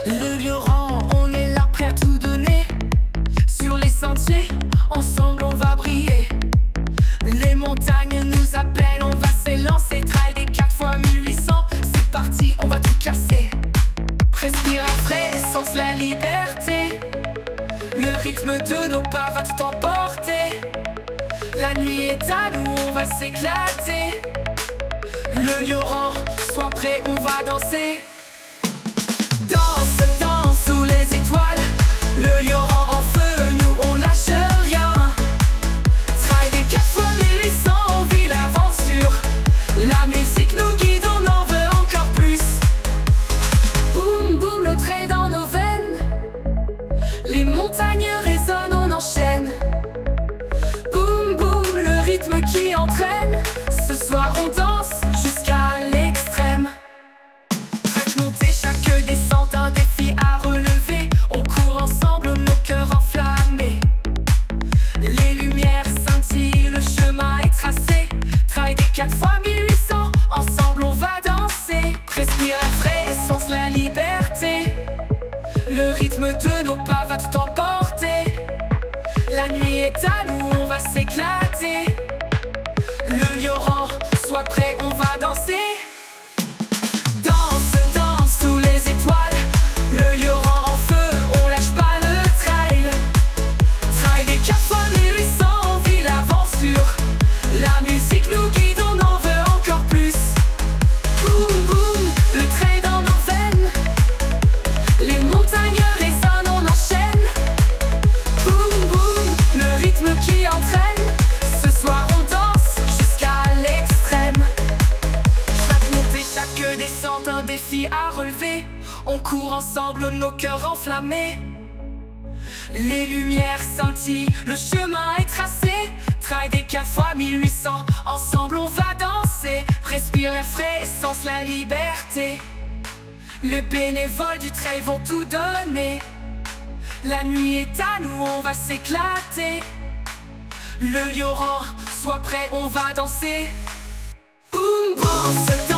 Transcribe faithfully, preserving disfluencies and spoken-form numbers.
Le lieu rend, on est là prêt à tout donner. Sur les sentiers, ensemble on va briller. Les montagnes nous appellent, on va s'élancer. Trail des quatre fois mille huit cents, c'est parti, on va tout casser. Respire à frais, essence la liberté. Le rythme de nos pas va tout emporter. La nuit est à nous, on va s'éclater. Le lieu rend, sois prêt, on va danser. Danse, danse sous les étoiles. Le lieu rend en feu, nous on lâche rien. Trail des quatre fois mille huit cents, on vit l'aventure. La musique nous guide, on en veut encore plus. Boum boum, le trait dans nos veines. Les montagnes résonnent, on enchaîne. Boum boum, le rythme qui entraîne. Ce soir on danse jusqu'à l'extrême. Chaque montée, chaque descente, un défi à relever. On court ensemble, nos cœurs enflammés. Les lumières scintillent, le chemin est tracé. Trail des quatre fois mille huit cents, ensemble on va danser. Respire à frais, essence la liberté. Le rythme de nos pas va tout emporter. La nuit est à nous, on va s'éclater. Le lieu rend, sois prêt, on va danser. Danse, danse sous les étoiles. Le lieu rend en feu, on lâche pas le trail. Trail des quatre fois mille huit cents, on vit l'aventure. La musique nous guide, on en veut encore plus. Boum boum, le trait dans nos veines. Les montagnes résonnent, on enchaîne. Boum boum, le rythme qui entraîne. Ce soir on danse jusqu'à l'extrême. Chaque montée, chaque descente, un défi à relever. On court ensemble, nos cœurs enflammés. Les lumières scintillent, le chemin est tracé. Trail des quatre fois mille huit cents, ensemble on va danser. Respire un frais, essence la liberté. Les bénévoles du trail vont tout donner. La nuit est à nous, on va s'éclater. Le lieu rend, sois prêt, on va danser. Boum boum,